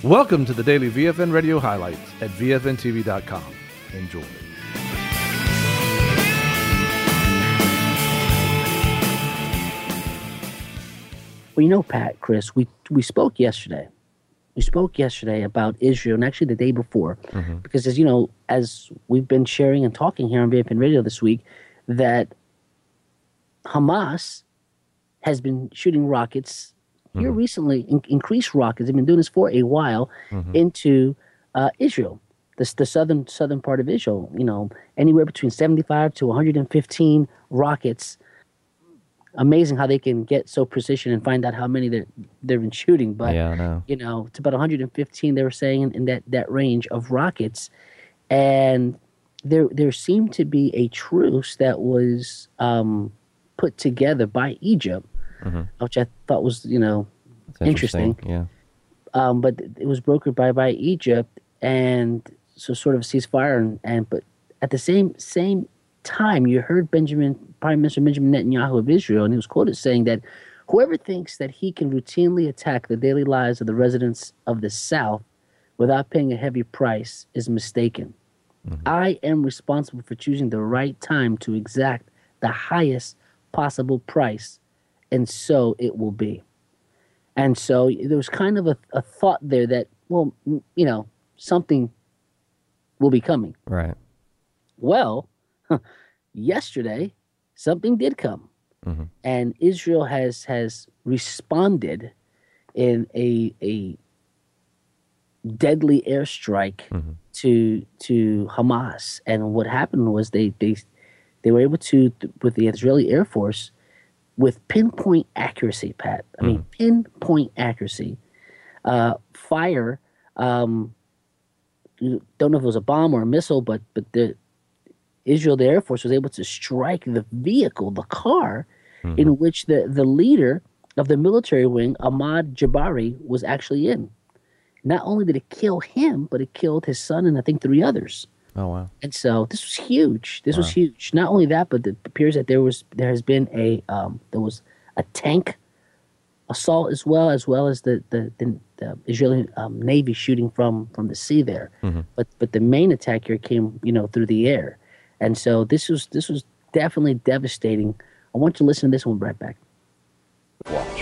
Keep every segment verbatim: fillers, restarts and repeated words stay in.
Welcome to the daily V F N Radio highlights at V F N T V dot com. Enjoy. Well, you know, Pat, Chris, we, we spoke yesterday. We spoke yesterday about Israel, and actually the day before, mm-hmm. because as you know, as we've been sharing and talking here on V F N Radio this week, that Hamas has been shooting rockets mm-hmm. here recently, in, increased rockets. They've been doing this for a while mm-hmm. into uh, Israel, the, the southern southern part of Israel. You know, anywhere between seventy-five to one hundred fifteen rockets. Amazing how they can get so precision and find out how many they're, they've been shooting. But, yeah, I know. you know, it's about one hundred fifteen, they were saying, in, in that, that range of rockets. And there there seemed to be a truce that was um, put together by Egypt, mm-hmm. which I thought was, you know, That's interesting. interesting. Yeah. Um, but it was brokered by, by Egypt, and so sort of a ceasefire. And, and but at the same same time, you heard Benjamin Prime Minister Benjamin Netanyahu of Israel, and he was quoted saying that whoever thinks that he can routinely attack the daily lives of the residents of the South without paying a heavy price is mistaken. Mm-hmm. I am responsible for choosing the right time to exact the highest possible price, and so it will be. And so there was kind of a, a thought there that, well, you know, something will be coming. Right. Well, yesterday, something did come, mm-hmm. and Israel has has responded in a a deadly airstrike mm-hmm. to to Hamas. And what happened was they they they were able to, with the Israeli Air Force, with pinpoint accuracy, Pat. I mm-hmm. mean, pinpoint accuracy, uh, fire. Um, don't know if it was a bomb or a missile, but but the Israel, the Air Force, was able to strike the vehicle, the car, mm-hmm. in which the, the leader of the military wing, Ahmad Jabari, was actually in. Not only did it kill him, but it killed his son and I think three others. Oh, wow. And so this was huge. This wow. was huge. Not only that, but it appears that there was there has been a um, there was a tank assault as well, as well as the the, the, the Israeli um, Navy shooting from from the sea there. Mm-hmm. But but the main attack here came, you know, through the air. And so this was this was definitely devastating. I want you to listen to this one right back. Watch.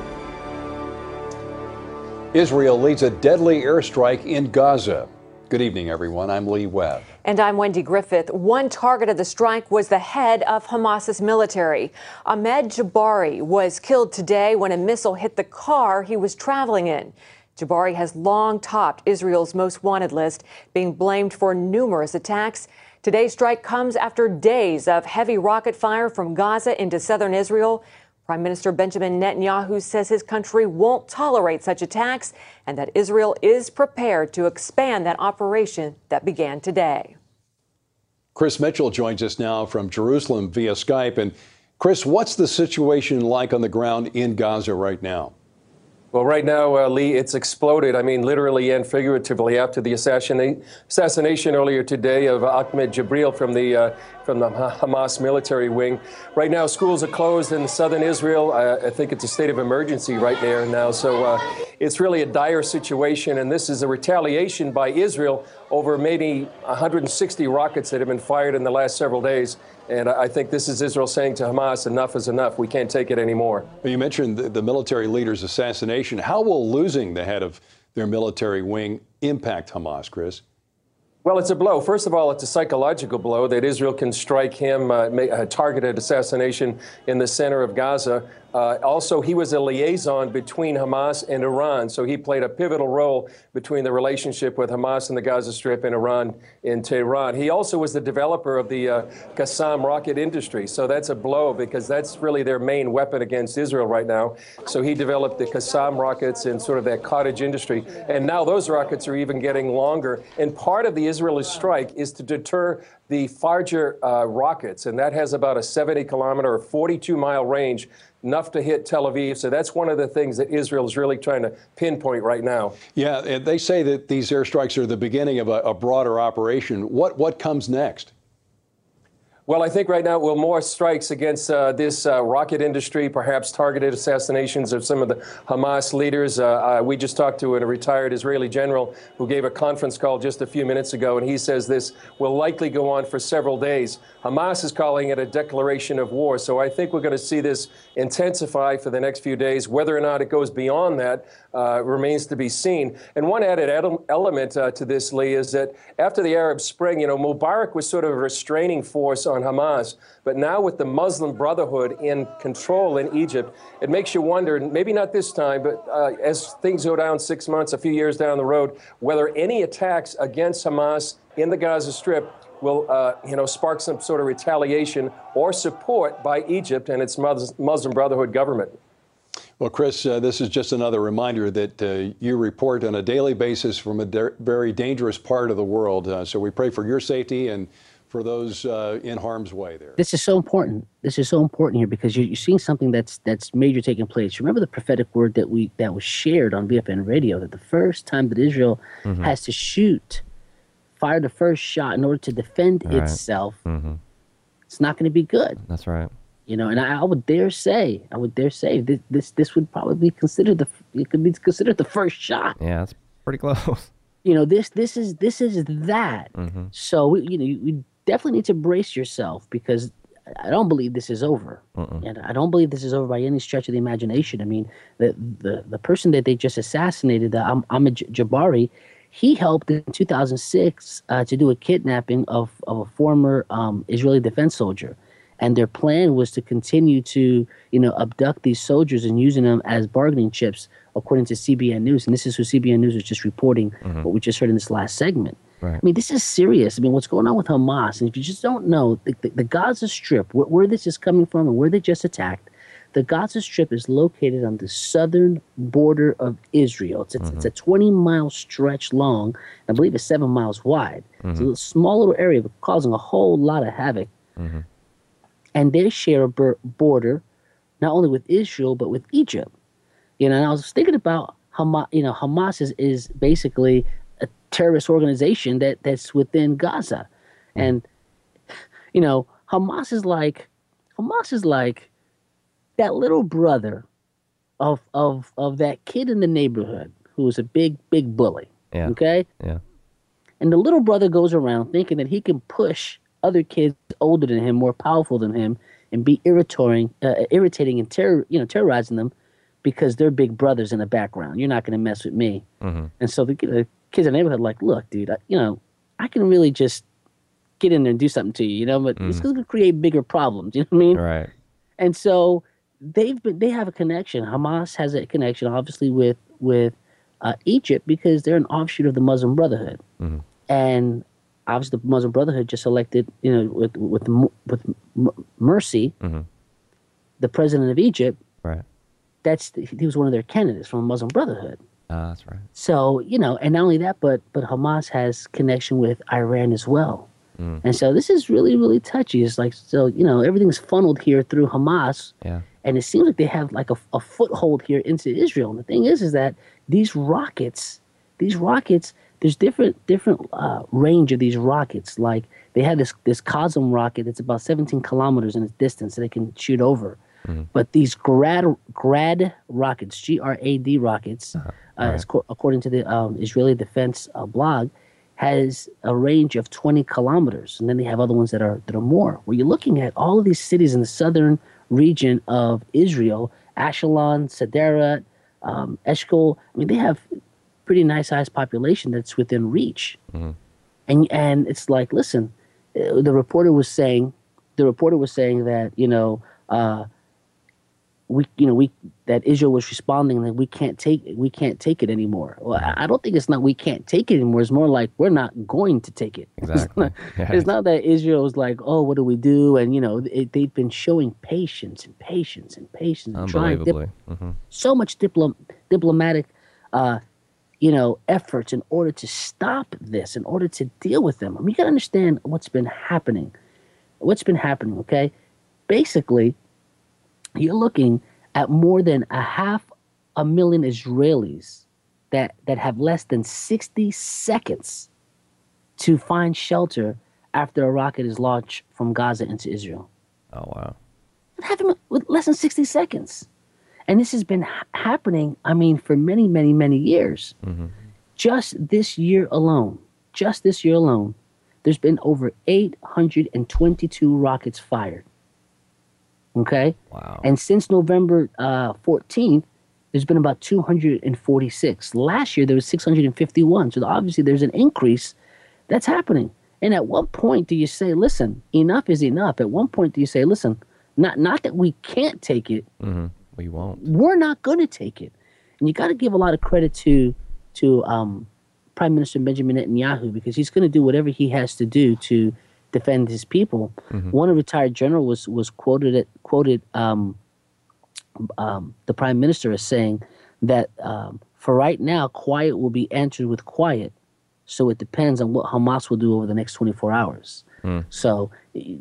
Israel leads a deadly airstrike in Gaza. Good evening, everyone. I'm Lee Webb. And I'm Wendy Griffith. One target of the strike was the head of Hamas's military. Ahmed Jabari was killed today when a missile hit the car he was traveling in. Jabari has long topped Israel's most wanted list, being blamed for numerous attacks. Today's strike comes after days of heavy rocket fire from Gaza into southern Israel. Prime Minister Benjamin Netanyahu says his country won't tolerate such attacks and that Israel is prepared to expand that operation that began today. Chris Mitchell joins us now from Jerusalem via Skype. And Chris, what's the situation like on the ground in Gaza right now? Well, right now, uh, Lee, it's exploded. I mean, literally and figuratively after the assassination assassination earlier today of Ahmed Jibril from the uh, from the Hamas military wing. Right now, schools are closed in southern Israel. Uh, I think it's a state of emergency right there now. So uh, it's really a dire situation. And this is a retaliation by Israel over maybe one hundred sixty rockets that have been fired in the last several days. And I think this is Israel saying to Hamas, enough is enough. We can't take it anymore. You mentioned the, the military leader's assassination. How will losing the head of their military wing impact Hamas, Chris? Well, it's a blow. First of all, it's a psychological blow that Israel can strike him, uh, make a targeted assassination in the center of Gaza. Uh, also, he was a liaison between Hamas and Iran, so he played a pivotal role between the relationship with Hamas and the Gaza Strip and Iran in Tehran. He also was the developer of the uh, Qassam rocket industry, so that's a blow because that's really their main weapon against Israel right now. So he developed the Qassam rockets and sort of that cottage industry, and now those rockets are even getting longer. And part of the Israeli strike is to deter the Fajr uh, rockets, and that has about a seventy kilometer or forty-two mile range, enough to hit Tel Aviv. So that's one of the things that Israel is really trying to pinpoint right now. Yeah, and they say that these airstrikes are the beginning of a, a broader operation. What what comes next? Well, I think right now, well, more strikes against uh, this uh, rocket industry, perhaps targeted assassinations of some of the Hamas leaders. Uh, uh, we just talked to a retired Israeli general who gave a conference call just a few minutes ago, and he says this will likely go on for several days. Hamas is calling it a declaration of war, so I think we're going to see this intensify for the next few days. Whether or not it goes beyond that uh, remains to be seen. And one added ele- element uh, to this, Lee, is that after the Arab Spring, you know, Mubarak was sort of a restraining force on Hamas, but now with the Muslim Brotherhood in control in Egypt, it makes you wonder, maybe not this time, but uh, as things go down six months, a few years down the road, whether any attacks against Hamas in the Gaza Strip will, uh, you know, spark some sort of retaliation or support by Egypt and its Muslim Brotherhood government. Well, Chris, uh, this is just another reminder that uh, you report on a daily basis from a de- very dangerous part of the world. Uh, so we pray for your safety and for those uh, in harm's way there. This is so important. This is so important here because you're, you're seeing something that's that's major taking place. Remember the prophetic word that we that was shared on V F N Radio, that the first time that Israel mm-hmm. has to shoot, fire the first shot in order to defend right. itself, mm-hmm. it's not going to be good. That's right. You know, and I, I would dare say, I would dare say this this this would probably be considered the it could be considered the first shot. Yeah, it's pretty close. You know, this this is this is that. Mm-hmm. So we, you know, we definitely need to brace yourself because I don't believe this is over, Mm-mm. and I don't believe this is over by any stretch of the imagination. I mean, the the, the person that they just assassinated, the Am- Ahmed Jabari, he helped in two thousand six uh, to do a kidnapping of of a former um, Israeli defense soldier. And their plan was to continue to, you know, abduct these soldiers and using them as bargaining chips, according to C B N News. And this is who C B N News was just reporting mm-hmm. what we just heard in this last segment. Right. I mean, this is serious. I mean, what's going on with Hamas? And if you just don't know, the, the, the Gaza Strip, where, where this is coming from and where they just attacked, the Gaza Strip is located on the southern border of Israel. It's, it's, mm-hmm. it's a twenty-mile stretch long. I believe it's seven miles wide. Mm-hmm. It's a little, small little area, but causing a whole lot of havoc. Mm-hmm. And they share a bur- border, not only with Israel but with Egypt. You know, and I was thinking about Hamas. You know, Hamas is, is basically a terrorist organization that, that's within Gaza, mm-hmm. and you know, Hamas is like Hamas is like that little brother of of of that kid in the neighborhood who was a big big bully. Yeah. Okay. Yeah. And the little brother goes around thinking that he can push other kids older than him, more powerful than him, and be irritating, uh, irritating and terror, you know, terrorizing them because they're big brothers in the background. You're not going to mess with me. Mm-hmm. And so the, the kids in the neighborhood are like, look, dude, I, you know, I can really just get in there and do something to you, you know, but mm. it's going to create bigger problems. You know what I mean? Right. And so they've been, they have a connection. Hamas has a connection, obviously, with with uh, Egypt because they're an offshoot of the Muslim Brotherhood, mm-hmm. and obviously, the Muslim Brotherhood just elected, you know, with with with Morsi, mm-hmm. the president of Egypt. Right. That's the, he was one of their candidates from the Muslim Brotherhood. Uh, that's right. So you know, and not only that, but but Hamas has connection with Iran as well. Mm. And so this is really really touchy. It's like so you know everything's funneled here through Hamas. Yeah. And it seems like they have like a, a foothold here into Israel. And the thing is, is that these rockets, these rockets. There's different different uh, range of these rockets. Like they have this this Cosm rocket that's about seventeen kilometers in its distance that they can shoot over. Mm-hmm. But these grad grad rockets, G R A D rockets, uh-huh. uh, right. co- according to the um, Israeli Defense uh, blog, has a range of twenty kilometers. And then they have other ones that are that are more. Where you're looking at all of these cities in the southern region of Israel, Ashdod, Sderot, um, Eshkol. I mean, they have pretty nice sized population that's within reach. Mm-hmm. And and it's like, listen, the reporter was saying, the reporter was saying that, you know, uh, we, you know, we, that Israel was responding that we can't take it, we can't take it anymore. Well, I don't think it's not, we can't take it anymore. It's more like, we're not going to take it. Exactly. It's not, yeah. It's not that Israel is like, oh, what do we do? And, you know, it, they've been showing patience and patience and patience. And trying dip- mm-hmm. so much diplo- diplomatic, uh, you know, efforts in order to stop this, in order to deal with them. I mean, you got to understand what's been happening. What's been happening, okay? Basically, you're looking at more than a half a million Israelis that, that have less than sixty seconds to find shelter after a rocket is launched from Gaza into Israel. Oh, wow. It happened with less than sixty seconds. And this has been ha- happening, I mean, for many, many, many years. Mm-hmm. Just this year alone, just this year alone, there's been over eight hundred twenty-two rockets fired. Okay? Wow. And since November uh, fourteenth, there's been about two hundred forty-six. Last year, there was six hundred fifty-one. So obviously, there's an increase that's happening. And at what point do you say, listen, enough is enough? At one point do you say, listen, not not that we can't take it. Mm-hmm. We won't. We're not going to take it. And you got to give a lot of credit to to um, Prime Minister Benjamin Netanyahu, because he's going to do whatever he has to do to defend his people. Mm-hmm. One retired general was was quoted at, quoted um, um, the Prime Minister as saying that um, for right now, quiet will be answered with quiet. So it depends on what Hamas will do over the next twenty-four hours. Mm. So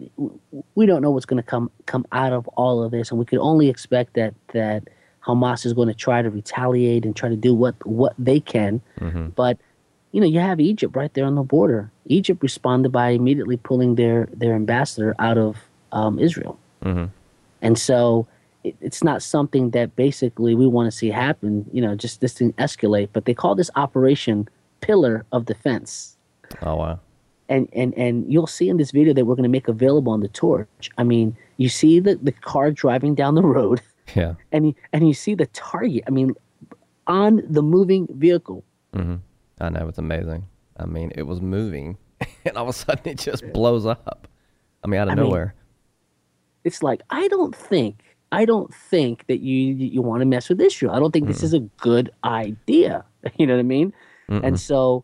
we don't know what's going to come come out of all of this, and we can only expect that that Hamas is going to try to retaliate and try to do what what they can. Mm-hmm. But you know, you have Egypt right there on the border. Egypt responded by immediately pulling their their ambassador out of um, Israel, mm-hmm. and so it, it's not something that basically we want to see happen. You know, just this thing escalate. But they call this Operation Pillar of Defense. Oh, wow. And and and you'll see in this video that we're going to make available on the Torch. I mean, you see the, the car driving down the road. Yeah. And you, and you see the target, I mean, on the moving vehicle. Mm-hmm. I know, it's amazing. I mean, it was moving, and all of a sudden it just blows up. I mean, out of I nowhere. Mean, it's like, I don't think, I don't think that you you want to mess with Israel. I don't think mm-mm. this is a good idea. You know what I mean? Mm-mm. And so,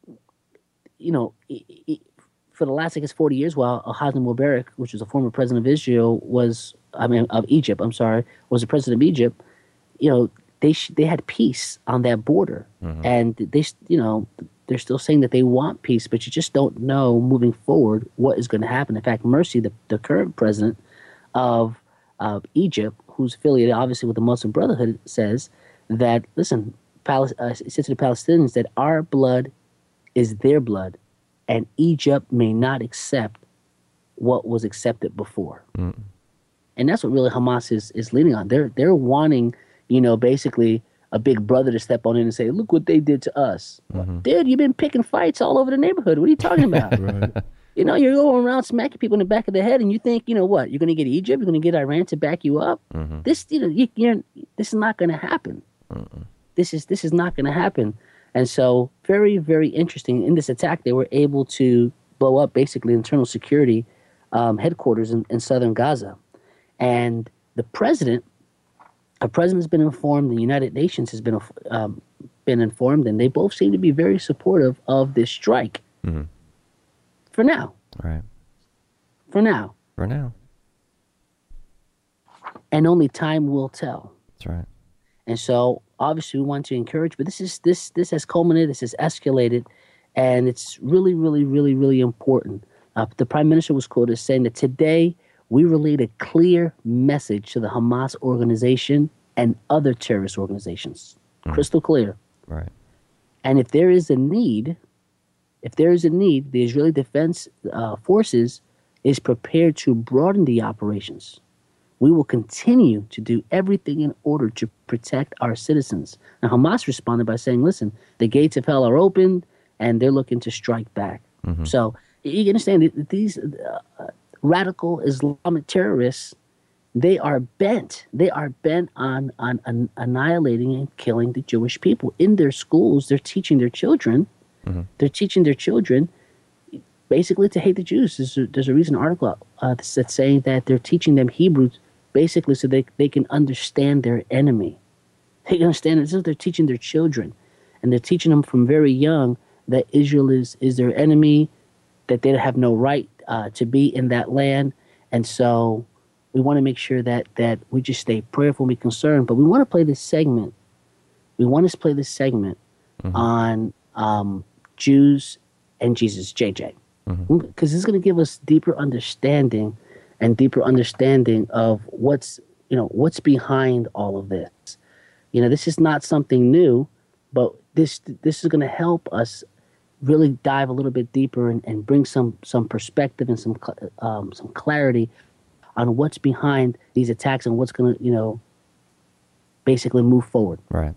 you know, for the last, I guess, forty years, while Hosni Mubarak, which was a former president of Israel, was, I mean, of Egypt, I'm sorry, was the president of Egypt, you know, they sh- they had peace on that border. Mm-hmm. And they, you know, they're still saying that they want peace, but you just don't know moving forward what is going to happen. In fact, Morsi, the, the current president of of Egypt, who's affiliated obviously with the Muslim Brotherhood, says that, listen, Pal- uh, says to the Palestinians that our blood is their blood, and Egypt may not accept what was accepted before. Mm. And that's what really Hamas is is leaning on. They're they're wanting, you know, basically a big brother to step on in and say, look what they did to us. Mm-hmm. Dude, you've been picking fights all over the neighborhood. What are you talking about? Right. You know, you're going around smacking people in the back of the head, and you think, you know what, you're going to get Egypt, you're going to get Iran to back you up. Mm-hmm. This, you know, you, you're, this is not going to happen. Mm-mm. This is this is not going to happen. And so, very, very interesting. In this attack, they were able to blow up basically internal security um, headquarters in, in southern Gaza. And the president, our president has been informed, the United Nations has been um, been informed, and they both seem to be very supportive of this strike. Mm-hmm. For now. Right. For now. For now. And only time will tell. That's right. And so, obviously, we want to encourage, but this is this this has culminated, this has escalated, and it's really, really, really, really important. Uh, the Prime Minister was quoted as saying that today we relayed a clear message to the Hamas organization and other terrorist organizations. Mm. Crystal clear. Right. And if there is a need, if there is a need, the Israeli Defense uh, Forces is prepared to broaden the operations. We will continue to do everything in order to protect our citizens. Now, Hamas responded by saying, listen, the gates of hell are opened, and they're looking to strike back. Mm-hmm. So you understand that these uh, radical Islamic terrorists, they are bent. They are bent on, on, on annihilating and killing the Jewish people. In their schools, they're teaching their children, mm-hmm. they're teaching their children basically to hate the Jews. There's a, there's a recent article uh, that's saying that they're teaching them Hebrew basically so they, they can understand their enemy. They can understand it. So they're teaching their children. And they're teaching them from very young that Israel is, is their enemy, that they have no right uh, to be in that land. And so we want to make sure that that we just stay prayerful and be concerned. But we want to play this segment. We want to play this segment mm-hmm. on um, Jews and Jesus, J J. Because mm-hmm. it's going to give us deeper understanding and deeper understanding of what's, you know, what's behind all of this. You know, this is not something new, but this this is going to help us really dive a little bit deeper and, and bring some some perspective and some cl- um, some clarity on what's behind these attacks and what's going to, you know, basically move forward. Right.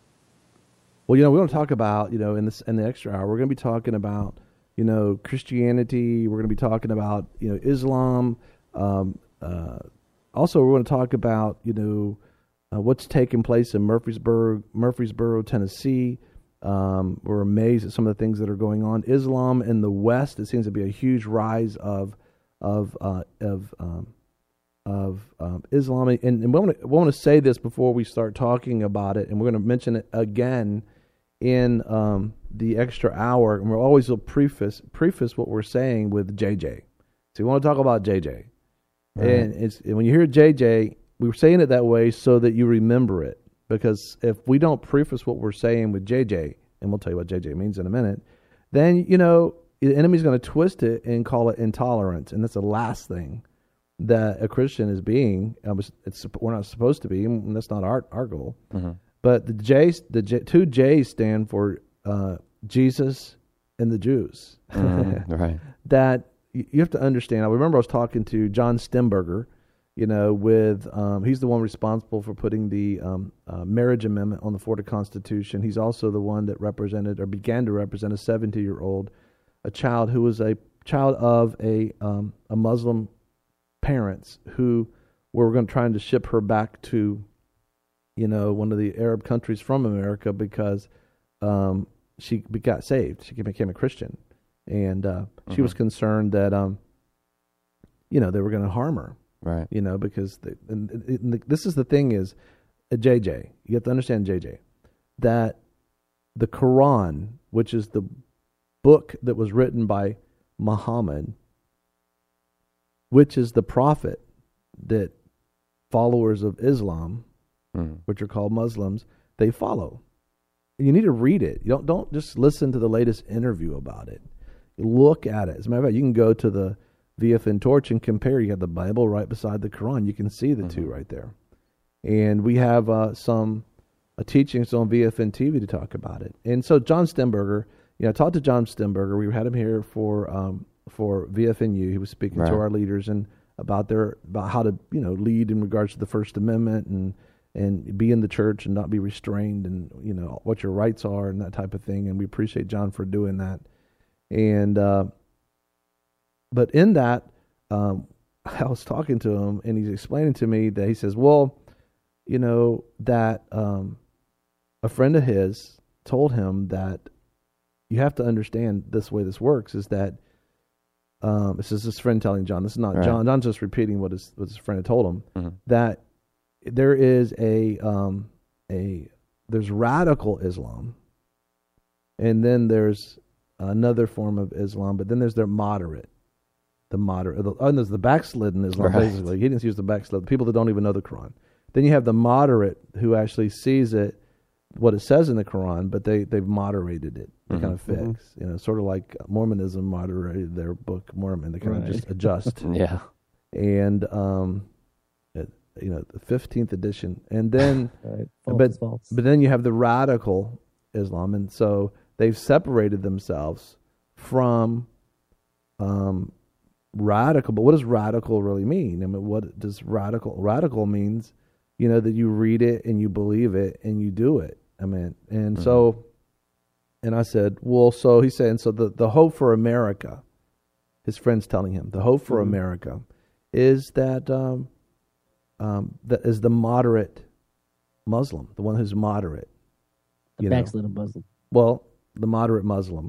Well, you know, we want to talk about, you know, in this in the extra hour, we're going to be talking about, you know, Christianity. We're going to be talking about, you know, Islam. Um, uh, also, we're going to talk about, you know, uh, what's taking place in Murfreesboro, Murfreesboro, Tennessee. Um, we're amazed at some of the things that are going on. Islam in the West, it seems to be a huge rise of of uh, of um, of um, Islam. And, and we want to we want to say this before we start talking about it, and we're going to mention it again in um, the extra hour. And we'll always will preface preface what we're saying with J J. So we want to talk about J J, right. and it's and when you hear J J, we were saying it that way so that you remember it. Because if we don't preface what we're saying with J J, and we'll tell you what J J means in a minute, then, you know, the enemy's going to twist it and call it intolerance. And that's the last thing that a Christian is being. It's, we're not supposed to be, and that's not our, our goal. Mm-hmm. But the J's, the J, two J's stand for uh, Jesus and the Jews. Mm, right. That you have to understand. I remember I was talking to John Stemberger, you know, with, um, he's the one responsible for putting the um, uh, marriage amendment on the Florida Constitution. He's also the one that represented or began to represent a seventy-year-old, a child who was a child of a um, a Muslim parents who were going to trying to ship her back to, you know, one of the Arab countries from America because um, she got saved. She became a Christian. And uh, mm-hmm. she was concerned that, um, you know, they were going to harm her. Right. You know, because the, and, and the, this is the thing is, uh, J J, you have to understand, J J, that the Quran, which is the book that was written by Muhammad, which is the prophet that followers of Islam, mm. which are called Muslims, they follow. You need to read it. You don't don't just listen to the latest interview about it. You look at it. As a matter of fact, you can go to the V F N Torch and compare. You have the Bible right beside the Quran. You can see the mm-hmm. two right there. And we have uh, some uh, teachings on V F N T V to talk about it. And so John Stemberger, you know, I talked to John Stemberger. We had him here for um, for V F N U. He was speaking right. to our leaders and about their about how to, you know, lead in regards to the First Amendment and and be in the church and not be restrained and, you know, what your rights are and that type of thing. And we appreciate John for doing that. And uh, but in that, um, I was talking to him, and he's explaining to me that he says, well, you know, that um, a friend of his told him that you have to understand this way this works is that, um, this is his friend telling John, this is not right. John, John's just repeating what his, what his friend had told him, mm-hmm. that there is a, um, a, there's radical Islam, and then there's another form of Islam, but then there's their moderate. The moderate, oh, and there's the backslidden Islam, right. basically. He didn't use the backslidden, people that don't even know the Quran. Then you have the moderate who actually sees it, what it says in the Quran, but they, they've moderated it. They mm-hmm. kind of fix. Mm-hmm. You know, sort of like Mormonism moderated their book, Mormon. They kind right. of just adjust. yeah. And, um, it, you know, the fifteenth edition. And then, right. false, but, false. but then you have the radical Islam. And so they've separated themselves from, um, radical, but what does radical really mean? I mean, what does radical? Radical means, you know, that you read it and you believe it and you do it. I mean, and mm-hmm. so, and I said, well, so he said, and so the, the hope for America, his friend's telling him, the hope for mm-hmm. America is that, um, um, that is the moderate Muslim, the one who's moderate. The backslidden Muslim. Well, the moderate Muslim.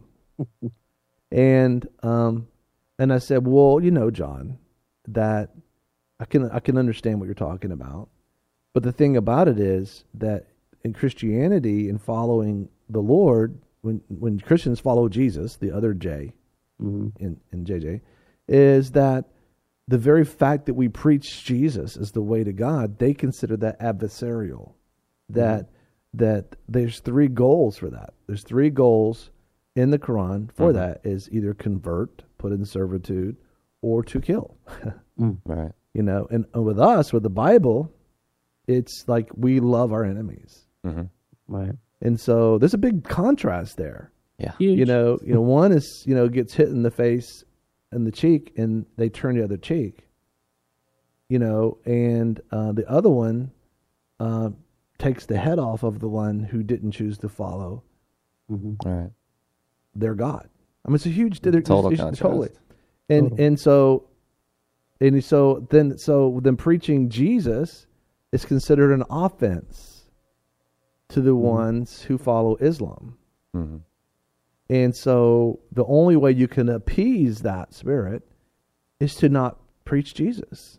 and, um, And I said, well, you know, John, that I can I can understand what you're talking about. But the thing about it is that in Christianity and following the Lord, when when Christians follow Jesus, the other J mm-hmm. in, in J J, is that the very fact that we preach Jesus as the way to God, they consider that adversarial. That mm-hmm. that there's three goals for that. There's three goals in the Quran for mm-hmm. that is either convert, put in servitude, or to kill. mm. Right. You know, and, and with us, with the Bible, it's like we love our enemies. Mm-hmm. Right. And so there's a big contrast there. Yeah. Huge. You know, you know, one is, you know, gets hit in the face and the cheek and they turn the other cheek. You know, and uh, the other one uh, takes the head off of the one who didn't choose to follow Mm-hmm. All right. their God. I mean, it's a huge total contrast. totally. And Total. and so and so then so then preaching Jesus is considered an offense to the Mm-hmm. ones who follow Islam. Mm-hmm. And so the only way you can appease that spirit is to not preach Jesus.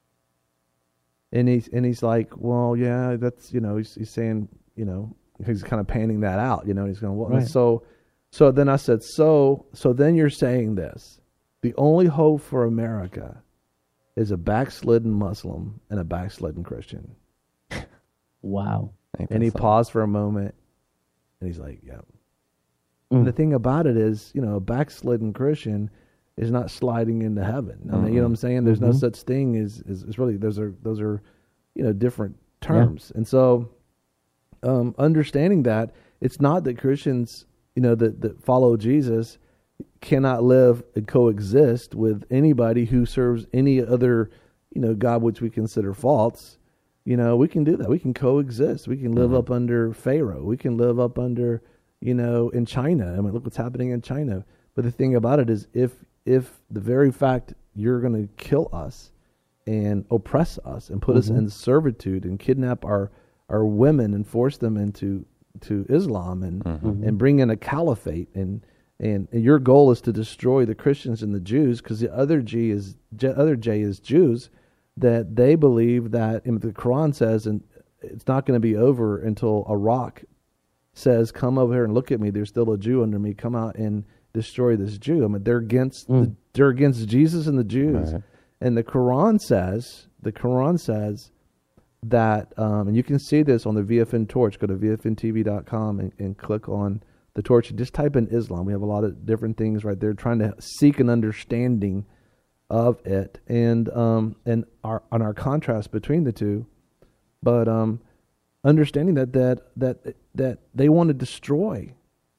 And he's and he's like, well, yeah, that's, you know, he's, he's saying, you know, he's kind of panning that out, you know, and he's going, well, Right. so, so then I said, so, so then you're saying this, the only hope for America is a backslidden Muslim and a backslidden Christian. Wow. Ain't And that he something? paused for a moment and he's like, yeah. Mm. And the thing about it is, you know, a backslidden Christian is not sliding into heaven. I mean, you know what I'm saying? There's no Mhm. such thing as, as, as really, those are, those are, you know, different terms. And so, um, understanding that it's not that Christians, you know, that, that follow Jesus cannot live and coexist with anybody who serves any other, you know, God, which we consider false. You know, we can do that. We can coexist. We can live Mhm. up under Pharaoh. We can live up under, you know, in China. I mean, look what's happening in China. But the thing about it is, if if the very fact you're going to kill us and oppress us and put us Mhm. in servitude and kidnap our our women and force them into to Islam and Mhm. and bring in a caliphate and and, and your goal is to destroy the Christians and the Jews, because the other G is J, other J is Jews, that they believe that, and the Quran says, and it's not going to be over until a rock says, "Come over here and look at me. There's still a Jew under me. Come out and destroy this Jew." I mean, they're against the, Mm. they're against Jesus and the Jews, Right. and the Quran says the Quran says that, um, and you can see this on the V F N torch. Go to V F N T V dot com and, and click on the torch and just type in Islam. We have a lot of different things right there, trying to seek an understanding of it, and um, and our on our contrast between the two, but um, understanding that that that that they want to destroy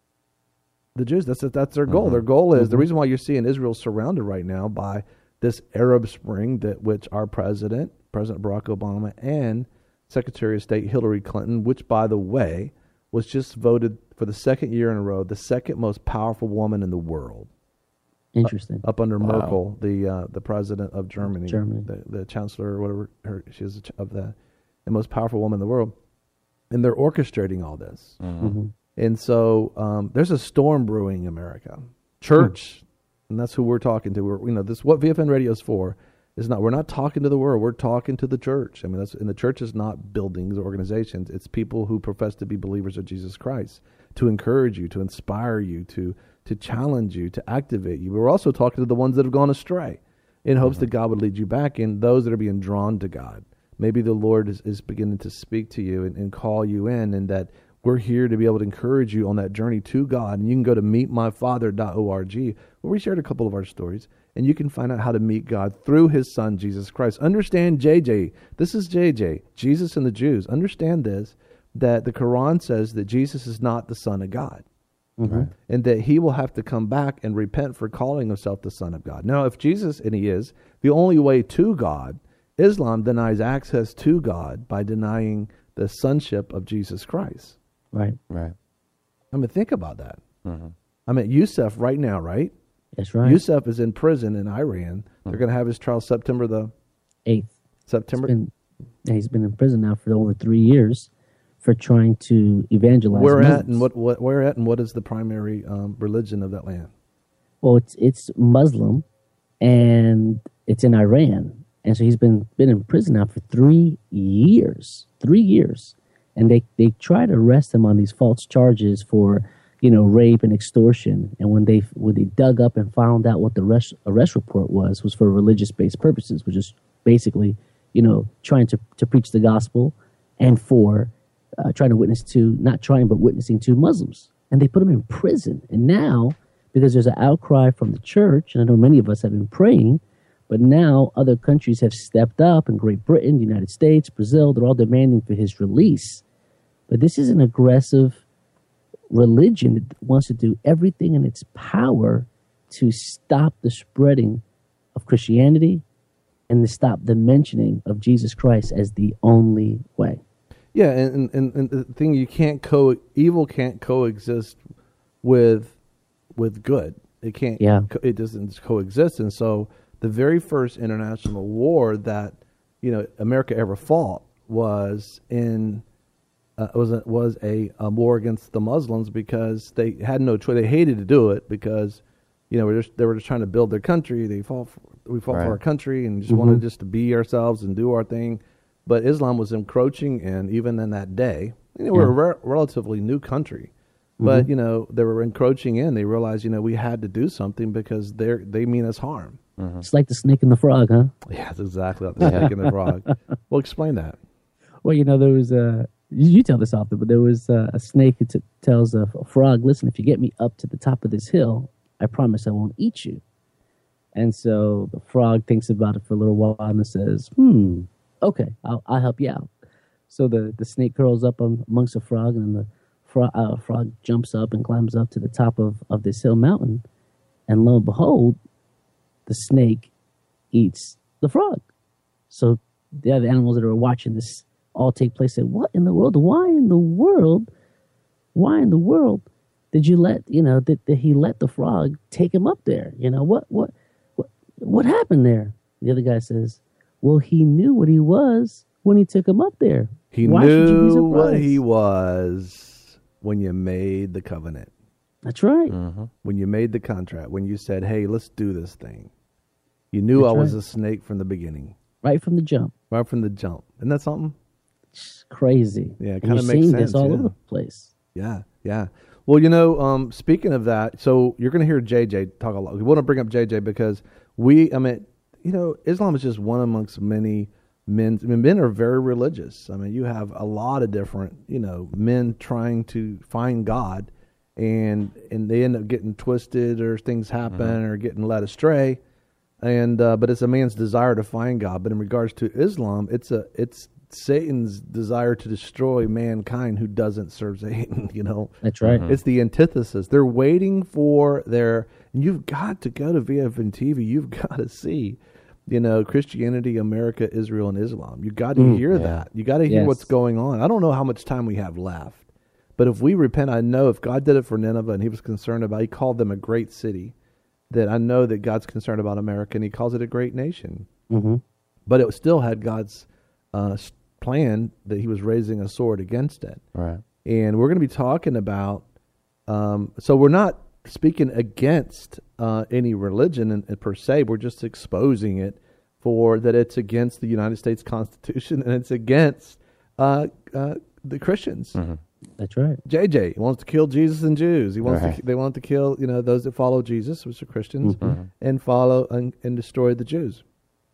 the Jews. That's that's their goal. Mhm. Their goal is the Mhm. reason why you're seeing Israel surrounded right now by this Arab Spring, that which our president, President Barack Obama, and Secretary of State Hillary Clinton, which by the way was just voted for the second year in a row the second most powerful woman in the world, Interesting. up under Wow. Merkel, the uh, the president of Germany, Germany. the, the chancellor or whatever her, she is of that, the most powerful woman in the world, and they're orchestrating all this. Mhm. Mhm. And so um, there's a storm brewing in America, church, and that's who we're talking to. We're, you know, this what V F N Radio is for is not. We're not talking to the world. We're talking to the church. I mean, that's and the church is not buildings or organizations. It's people who profess to be believers of Jesus Christ, to encourage you, to inspire you, to to challenge you, to activate you. But we're also talking to the ones that have gone astray, in hopes that God would lead you back, and those that are being drawn to God. Maybe the Lord is, is beginning to speak to you and, and call you in, and that we're here to be able to encourage you on that journey to God. And you can go to meet my father dot org, where we shared a couple of our stories, and you can find out how to meet God through his son, Jesus Christ. Understand, J J, this is J J, Jesus and the Jews. Understand this, that the Quran says that Jesus is not the Son of God, Mhm. and that he will have to come back and repent for calling himself the Son of God. Now, if Jesus, and he is, the only way to God, Islam denies access to God by denying the sonship of Jesus Christ. Right. Right. I mean, think about that. Mm-hmm. I mean, Yusuf right now, right? That's right. Yusuf is in prison in Iran. They're going to have his trial September the Eighth. September. Been, yeah, he's been in prison now for over three years for trying to evangelize. Where at Muslims. and what, what? Where at and what is the primary um, religion of that land? Well, it's it's Muslim, and it's in Iran, and so he's been been in prison now for three years. Three years, and they they try to arrest him on these false charges for, you know, rape and extortion. And when they when they dug up and found out what the arrest, arrest report was, was for religious based purposes, which is basically, you know, trying to to preach the gospel, and for uh, trying to witness to not trying but witnessing to Muslims. And they put him in prison. And now, because there's an outcry from the church, and I know many of us have been praying, but now other countries have stepped up, in Great Britain, the United States, Brazil, they're all demanding for his release. But this is an aggressive religion that wants to do everything in its power to stop the spreading of Christianity and to stop the mentioning of Jesus Christ as the only way. Yeah, and, and, and the thing, you can't co evil can't coexist with with good. It can't. Yeah. It doesn't coexist. And so the very first international war that, you know, America ever fought was in uh, was a, was a, a war against the Muslims, because they had no choice. They hated to do it because, you know, we're just, they were just trying to build their country. They fought for, we fought Right. for our country and just Mm-hmm. wanted just to be ourselves and do our thing. But Islam was encroaching, and even in that day, you know, we're a re- relatively new country. But, you know, they were encroaching in. They realized, you know, we had to do something because they they mean us harm. It's like the snake and the frog, huh? Yeah, that's exactly like the snake and the frog. Well, explain that. Well, you know, there was a, you you tell this often, but there was a, a snake who t- tells a, a frog, listen, if you get me up to the top of this hill, I promise I won't eat you. And so the frog thinks about it for a little while and says, hmm, okay, I'll, I'll help you out. So the, the snake curls up on, amongst the frog, and the fro- uh, frog jumps up and climbs up to the top of, of this hill mountain. And lo and behold, the snake eats the frog. So the other animals that are watching this all take place said, what in the world? Why in the world? Why in the world did you let, you know, did, did he let the frog take him up there? You know, what, what, what, what happened there? The other guy says, well, he knew what he was when he took him up there. He Why should you be knew what surprised? he was when you made the covenant, That's right. when you made the contract, when you said, hey, let's do this thing. You knew That's I was right. a snake from the beginning, Right from the jump. right from the jump. Isn't that something? It's crazy. Yeah, it And kinda you're makes seeing this sense, all yeah. over the place. Yeah, yeah. Well, you know, um, speaking of that, so you're going to hear J J talk a lot. We want to bring up J J because we, I mean, you know, Islam is just one amongst many men. I mean, men are very religious. I mean, you have a lot of different, you know, men trying to find God, and and they end up getting twisted, or things happen, or getting led astray. And uh, but it's a man's desire to find God. But in regards to Islam, it's a it's Satan's desire to destroy mankind who doesn't serve Satan. You know, That's right. it's the antithesis. They're waiting for their. And you've got to go to V F N T V. You've got to see, you know, Christianity, America, Israel, and Islam. You got to hear that. You got to hear Yes. what's going on. I don't know how much time we have left, but if we repent, I know if God did it for Nineveh and He was concerned about, He called them a great city. That I know that God's concerned about America, and He calls it a great nation. Mm-hmm. But it still had God's uh, plan that He was raising a sword against it. Right. And we're going to be talking about. Um, so we're not speaking against uh, any religion in, in per se. We're just exposing it for that it's against the United States Constitution, and it's against uh, uh, the Christians. That's right. J J wants to kill Jesus and Jews. He wants Right. to, they want to kill, you know, those that follow Jesus, which are Christians, and follow and, and destroy the Jews.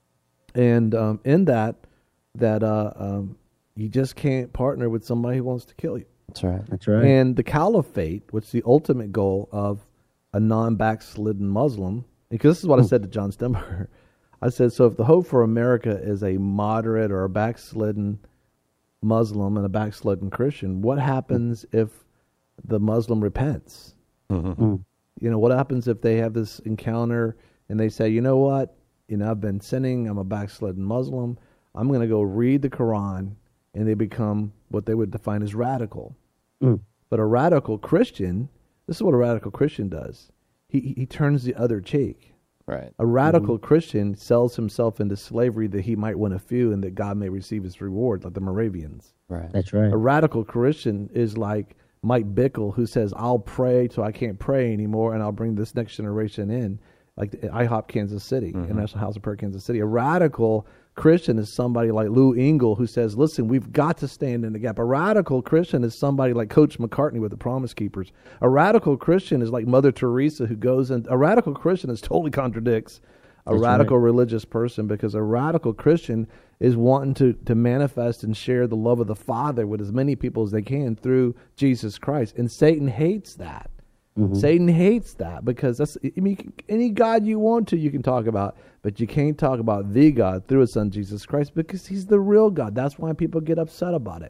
And um, in that, that uh, um, you just can't partner with somebody who wants to kill you. That's right. That's right. And the caliphate, which is the ultimate goal of a non-backslidden Muslim, because this is what I said to John Stemberger. I said, so if the hope for America is a moderate or a backslidden Muslim and a backslidden Christian, what happens if the Muslim repents? Mm. You know, what happens if they have this encounter and they say, you know what, you know, I've been sinning, I'm a backslidden Muslim, I'm going to go read the Quran, and they become what they would define as radical. Mm. But a radical Christian, this is what a radical Christian does. He he turns the other cheek. Right. A radical Christian sells himself into slavery that he might win a few and that God may receive his reward, like the Moravians. Right. That's right. A radical Christian is like Mike Bickle, who says, I'll pray till I can't pray anymore, and I'll bring this next generation in, like I HOP Kansas City, International House of Prayer Kansas City. A radical Christian is somebody like Lou Engle, who says, listen, we've got to stand in the gap. A radical Christian is somebody like Coach McCartney with the Promise Keepers. A radical Christian is like Mother Teresa, who goes in. A radical Christian is totally contradicts a That's radical right. religious person, because a radical Christian is wanting to, to manifest and share the love of the Father with as many people as they can through Jesus Christ. And Satan hates that. Satan hates that, because that's, I mean, any God you want to, you can talk about, but you can't talk about the God through His Son Jesus Christ, because He's the real God. That's why people get upset about it.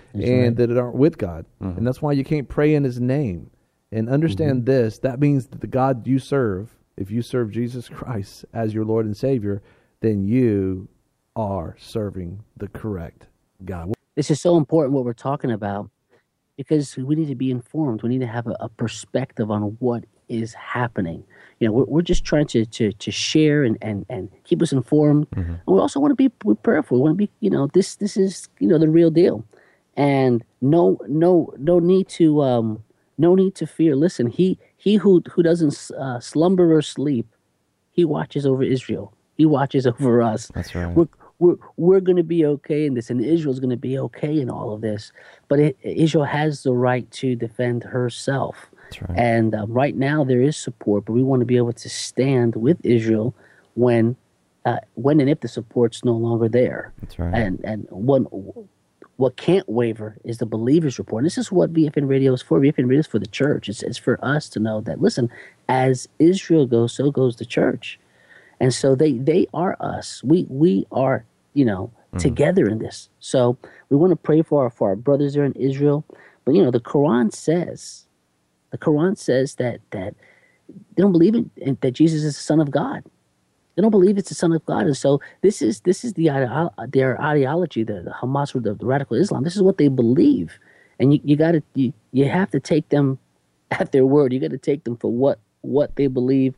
and right. that aren't with God. Mm-hmm. And that's why you can't pray in his name. And understand mm-hmm. this, that means that the God you serve, if you serve Jesus Christ as your Lord and Savior, then you are serving the correct God. This is so important what we're talking about, because we need to be informed. We need to have a, a perspective on what is happening. You know, we're, we're just trying to, to, to share and, and, and keep us informed. Mm-hmm. And we also want to be prayerful. We want to be, you know, this this is, you know, the real deal. And no no no need to um no need to fear. Listen, he he who who doesn't uh, slumber or sleep, he watches over Israel. He watches over us. That's right. We're, We're, we're going to be okay in this, and Israel's going to be okay in all of this. But it, Israel has the right to defend herself. That's right. And um, right now there is support, but we want to be able to stand with Israel when uh, when and if the support's no longer there. That's right. And and one, what can't waver is the believers' report. And this is what V F N Radio is for. V F N Radio is for the church. It's, it's for us to know that, listen, as Israel goes, so goes the church. And so they, they are us. We we are, you know, mm. together in this. So we want to pray for our, for our brothers there in Israel. But, you know, the Quran says, the Quran says that that they don't believe in, in that Jesus is the Son of God. They don't believe it's the Son of God. And so this is this is the their ideology, the, the Hamas or the, the radical Islam. This is what they believe. And you, you got to you, you have to take them at their word. You got to take them for what what they believe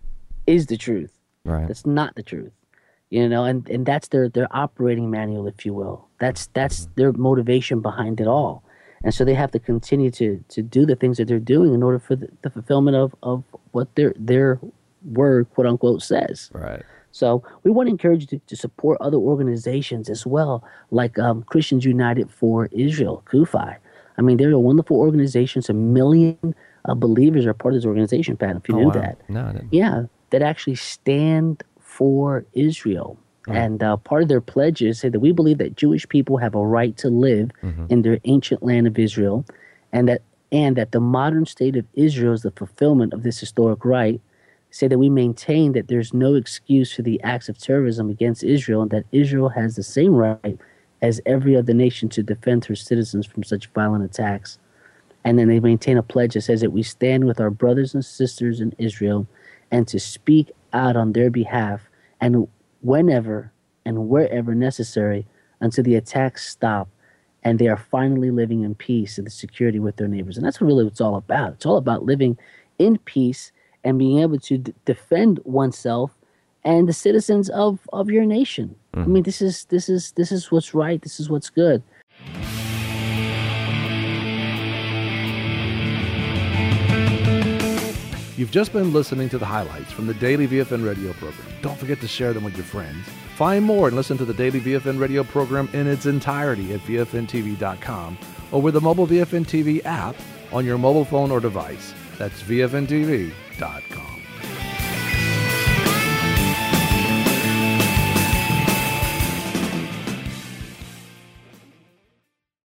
is the truth. Right. That's not the truth, you know, and, and that's their, their operating manual, if you will. That's that's their motivation behind it all. And so they have to continue to, to do the things that they're doing in order for the, the fulfillment of, of what their their word, quote unquote, says. Right. So we want to encourage you to, to support other organizations as well, like um, Christians United for Israel, CUFI. I mean, they're a wonderful organization. A million uh, believers are part of this organization, Pat, if you oh, knew wow. that. No, I didn't. Yeah. That actually stand for Israel. Mm. And uh, part of their pledges say that we believe that Jewish people have a right to live mm-hmm. in their ancient land of Israel, and that and that the modern state of Israel is the fulfillment of this historic right. Say that we maintain that there's no excuse for the acts of terrorism against Israel, and that Israel has the same right as every other nation to defend her citizens from such violent attacks. And then they maintain a pledge that says that we stand with our brothers and sisters in Israel and to speak out on their behalf, and whenever and wherever necessary, until the attacks stop and they are finally living in peace and security with their neighbors. And that's really what it's all about. It's all about living in peace and being able to d- defend oneself and the citizens of, of your nation. Mm-hmm. I mean, this is this is this is what's right. This is what's good. You've just been listening to the highlights from the Daily V F N Radio program. Don't forget to share them with your friends. Find more and listen to the Daily V F N Radio program in its entirety at V F N T V dot com or with the mobile V F N T V app on your mobile phone or device. That's V F N T V dot com.